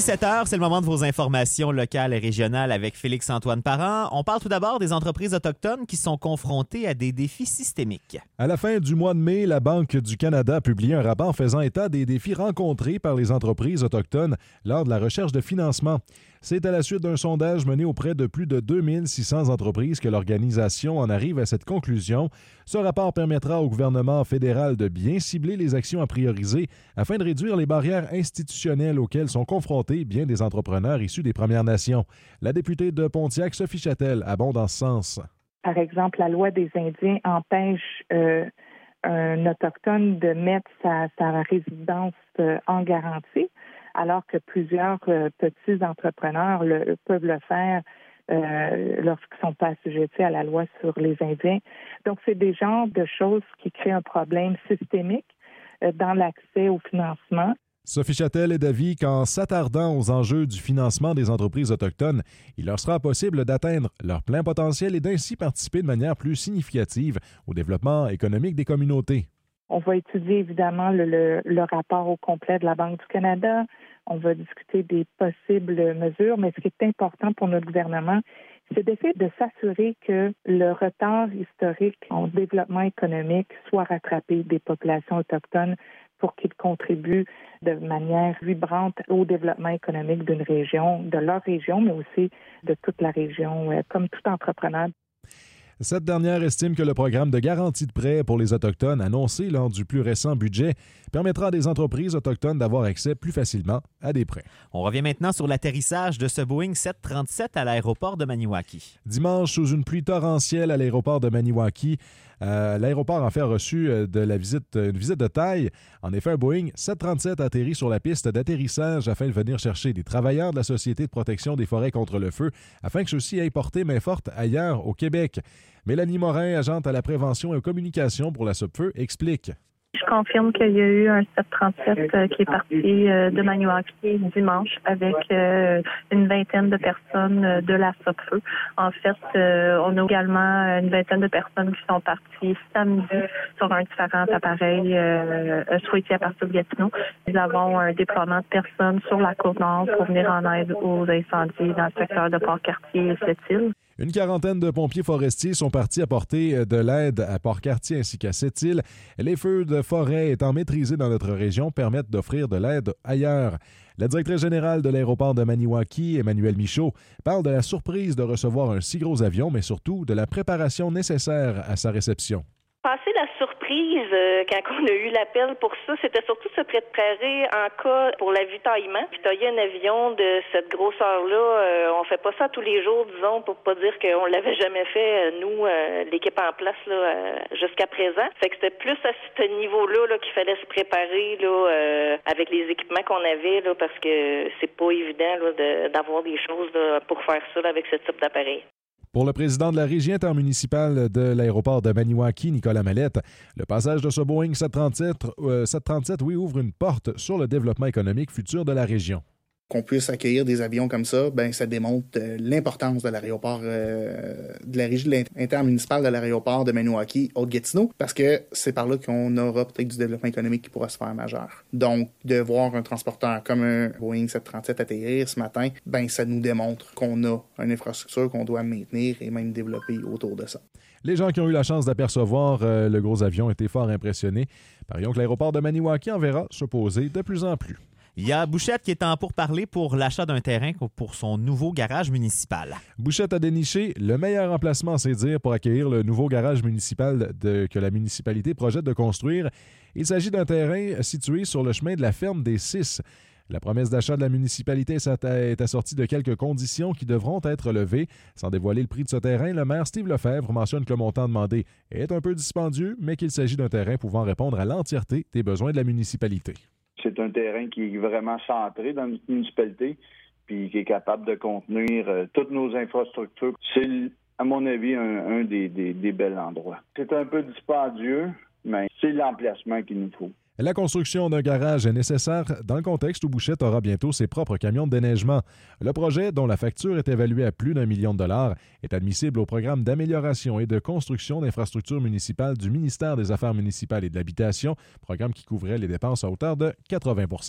17h, c'est le moment de vos informations locales et régionales avec Félix-Antoine Parent. On parle tout d'abord des entreprises autochtones qui sont confrontées à des défis systémiques. À la fin du mois de mai, la Banque du Canada a publié un rapport faisant état des défis rencontrés par les entreprises autochtones lors de la recherche de financement. C'est à la suite d'un sondage mené auprès de plus de 2600 entreprises que l'organisation en arrive à cette conclusion. Ce rapport permettra au gouvernement fédéral de bien cibler les actions à prioriser afin de réduire les barrières institutionnelles auxquelles sont confrontés bien des entrepreneurs issus des Premières Nations. La députée de Pontiac, Sophie Chatel, abonde dans ce sens. Par exemple, la loi des Indiens empêche un Autochtone de mettre sa résidence en garantie, alors que plusieurs petits entrepreneurs peuvent le faire lorsqu'ils ne sont pas assujettis à la loi sur les Indiens. Donc, c'est des genres de choses qui créent un problème systémique dans l'accès au financement. Sophie Chatel est d'avis qu'en s'attardant aux enjeux du financement des entreprises autochtones, il leur sera possible d'atteindre leur plein potentiel et d'ainsi participer de manière plus significative au développement économique des communautés. On va étudier évidemment le rapport au complet de la Banque du Canada. On va discuter des possibles mesures, mais ce qui est important pour notre gouvernement, c'est d'essayer de s'assurer que le retard historique en développement économique soit rattrapé des populations autochtones pour qu'ils contribuent de manière vibrante au développement économique d'une région, de leur région, mais aussi de toute la région, comme tout entrepreneur. Cette dernière estime que le programme de garantie de prêt pour les Autochtones annoncé lors du plus récent budget permettra à des entreprises autochtones d'avoir accès plus facilement à des prêts. On revient maintenant sur l'atterrissage de ce Boeing 737 à l'aéroport de Maniwaki. Dimanche, sous une pluie torrentielle à l'aéroport de Maniwaki, l'aéroport en fait a reçu une visite de taille. En effet, un Boeing 737 a atterri sur la piste d'atterrissage afin de venir chercher des travailleurs de la Société de protection des forêts contre le feu afin que ceux-ci aient porté main forte ailleurs au Québec. Mélanie Morin, agente à la prévention et aux communications pour la SOPFEU, explique. Je confirme qu'il y a eu un 737 qui est parti de Maniwaki dimanche avec une vingtaine de personnes de la SOPFEU. En fait, on a également une vingtaine de personnes qui sont parties samedi sur un différent appareil souhaité à partir de Gatineau. Nous avons un déploiement de personnes sur la Côte-Nord pour venir en aide aux incendies dans le secteur de Port-Cartier et Sept-Îles. Une quarantaine de pompiers forestiers sont partis apporter de l'aide à Port-Cartier ainsi qu'à Sept-Îles. Les feux de forêt étant maîtrisés dans notre région permettent d'offrir de l'aide ailleurs. La directrice générale de l'aéroport de Maniwaki, Emmanuelle Michaud, parle de la surprise de recevoir un si gros avion, mais surtout de la préparation nécessaire à sa réception. Passer la surprise quand on a eu l'appel pour ça, c'était surtout se préparer en cas pour l'avitaillement. Avitailler un avion de cette grosseur-là, on fait pas ça tous les jours, disons, pour pas dire qu'on l'avait jamais fait, nous, l'équipe en place là, jusqu'à présent. Fait que c'était plus à ce niveau-là là, qu'il fallait se préparer là, avec les équipements qu'on avait, là, parce que c'est pas évident là, d'avoir des choses là, pour faire ça là, avec ce type d'appareil. Pour le président de la régie intermunicipale de l'aéroport de Maniwaki, Nicolas Mallette, le passage de ce Boeing 737 ouvre une porte sur le développement économique futur de la région. Qu'on puisse accueillir des avions comme ça, ça démontre l'importance de l'aéroport, de la régie intermunicipale de l'aéroport de Maniwaki, Haute-Gatineau, parce que c'est par là qu'on aura peut-être du développement économique qui pourra se faire majeur. Donc, de voir un transporteur comme un Boeing 737 atterrir ce matin, ça nous démontre qu'on a une infrastructure qu'on doit maintenir et même développer autour de ça. Les gens qui ont eu la chance d'apercevoir le gros avion étaient fort impressionnés. Parions que l'aéroport de Maniwaki en verra se poser de plus en plus. Il y a Bouchette qui est en pourparlers pour l'achat d'un terrain pour son nouveau garage municipal. Bouchette a déniché le meilleur emplacement, c'est dire, pour accueillir le nouveau garage municipal que la municipalité projette de construire. Il s'agit d'un terrain situé sur le chemin de la ferme des Six. La promesse d'achat de la municipalité est assortie de quelques conditions qui devront être levées. Sans dévoiler le prix de ce terrain, le maire Steve Lefebvre mentionne que le montant demandé est un peu dispendieux, mais qu'il s'agit d'un terrain pouvant répondre à l'entièreté des besoins de la municipalité. C'est un terrain qui est vraiment centré dans notre municipalité puis qui est capable de contenir toutes nos infrastructures. C'est, à mon avis, un des bels endroits. C'est un peu dispendieux, mais c'est l'emplacement qu'il nous faut. La construction d'un garage est nécessaire dans le contexte où Bouchette aura bientôt ses propres camions de déneigement. Le projet, dont la facture est évaluée à plus d'1 million de dollars, est admissible au programme d'amélioration et de construction d'infrastructures municipales du ministère des Affaires municipales et de l'Habitation, programme qui couvrait les dépenses à hauteur de 80 %.